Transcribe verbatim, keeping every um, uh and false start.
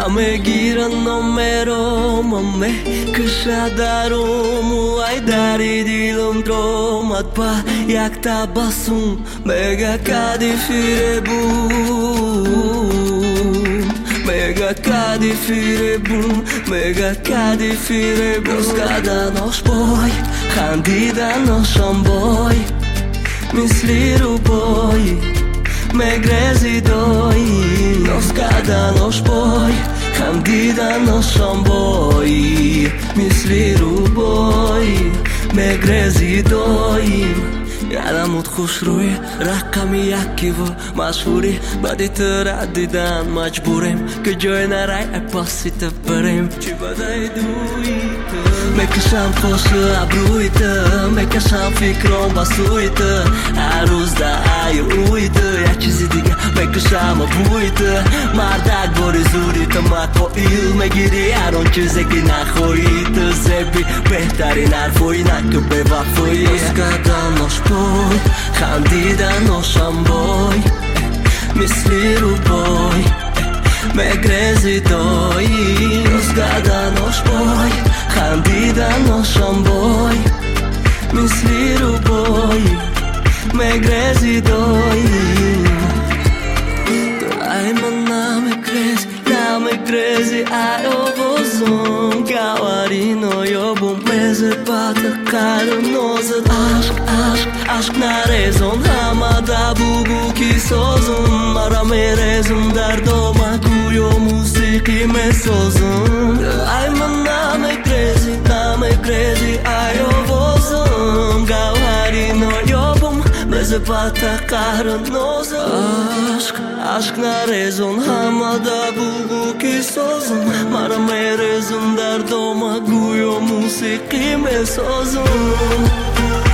Намегиран номером, ме каша даром, ай дари дилам дром, атпа як табасум, мега кади firebum, mega cadi firebum, mega cadi firebum. Noskada nos boy, candida nos boy, misliru boy, megrezi doi. Noskada nos boy, candida nos boy, misliru boy, megrezi doi. यादमत खुश रोए रकमी याकीव मशहूरी बड़ी तरादीदान मजबूरेम कि जो नाराय अपासित परेम चिबदाई दुईत मैं कसम खोश अब्रुईत मैं कसम फिक्रों बसुईत आरुज दा आय उईत या चीज़ी दिगा मैं कसम अबुईत मारदाग बोरी ज़ूरी तमाको इल मैं गिरी आरों चीज़े की ना खोईत ज़ेबी बेहतारी नारफोई ना कबे वाफोई उसका दानोश boy, candida nos boy, misliru boy, megrezi doi. Noskada nos boy, candida nos boy, misliru boy, megrezi doi. Ai mana me crazy, now me crazy, I ovozom, gawarino yobum meze pata caro noza. Aşk aşk aşk narezon hamada bubu ki sozum, mara merezum dardoma kuyo musiki me sozum. Ay mana me crazy, na me crazy, ay ovozom, gawarino yobum meze pata caro noza. Aşk aşk narezon hamada bubu ki sozum, mara merezum dardoma kuyo musiki me sozum.